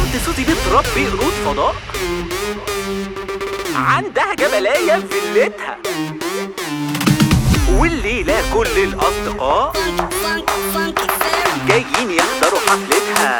طنط سوزي بتربي قرود فضاء، عندها جبلاية في فيلتها، والليلة كل الأصدقاء جايين يحضروا حفلتها.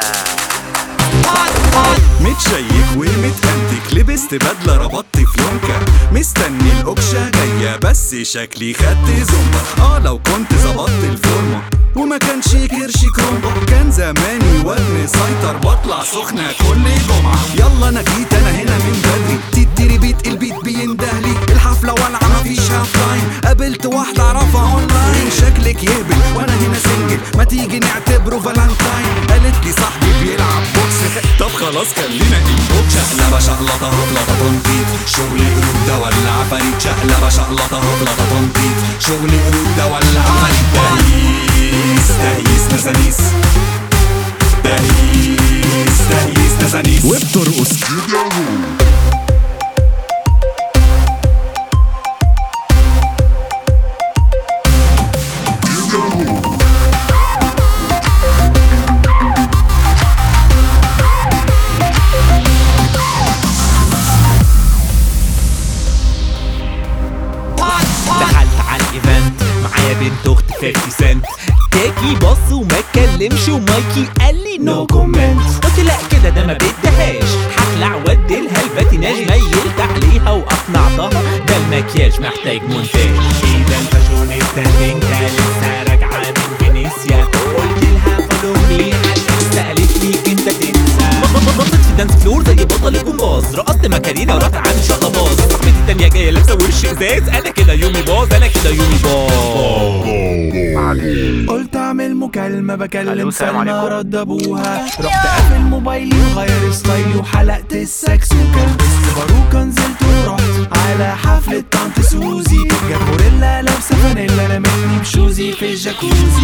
متشيك ومتأنتك، لبست بدلة ربطت فلونكة، مستني الأكشة جاية بس شكلي خدت زومبا. لو كنت ظبطت الفورمة وما كانش كرشي كرومبا، كان زماني وزن سيطر بطلع سخنة كل جمعة. يلا انا جيت انا هنا من بدري، تديري بيت البيت بيندهلي، الحفلة والعة مفيش هاف تايم، قابلت واحدة اعرفها اونلاين، شكلك يهبل وانا هنا سنجل، ما تيجي نعتبره فالنتاين. قالت لي صاحبي بيلعب بوكس، طب خلاص خلينا انبوك. شقلبة شقلطة هبلطة تنطيط، شغل قرود ده ولا عفاريت. شقلبة شقلطة هبلطة تنطيط، شغل قرود ده ولا عفاريت. تهييس نسانيس، تهييس نسانيس، وبترقص كده. دخلت على الايفنت معايا بنت اخت 50 سنت، تاكي بص وما اتكلمش، ومايكي قال لي نو كومنت. قلت لا كده ده ما بدهاش، هخلع واديلها الباتيناج، ميلت عليها واقنعتها ده المكياج محتاج مونتاج. ايه ده الفاشون الترندنجة لسه راجعة من فينيسيا، قلت لها فولو مي سألت لي انت تنسى. بطلت في الدانس فلور زي بطل الجمباز، رقصت ماكارينا ورحت عامل شقلباز، صاحبتي التانية جاية لابسة ورش ازاز، انا كده يومي باظ، انا كده يومي باظ. قلت اعمل مكالمة بكلم سلمى، رد ابوها، رحت قافل موبايلي وغير ستايلي وحلقت السكس، وكلبست باروكة نزلت ورحت على حفلة طنط سوزي، جاب غوريلا لابسة فانيلا رمتني بشوزي في الجاكوزي.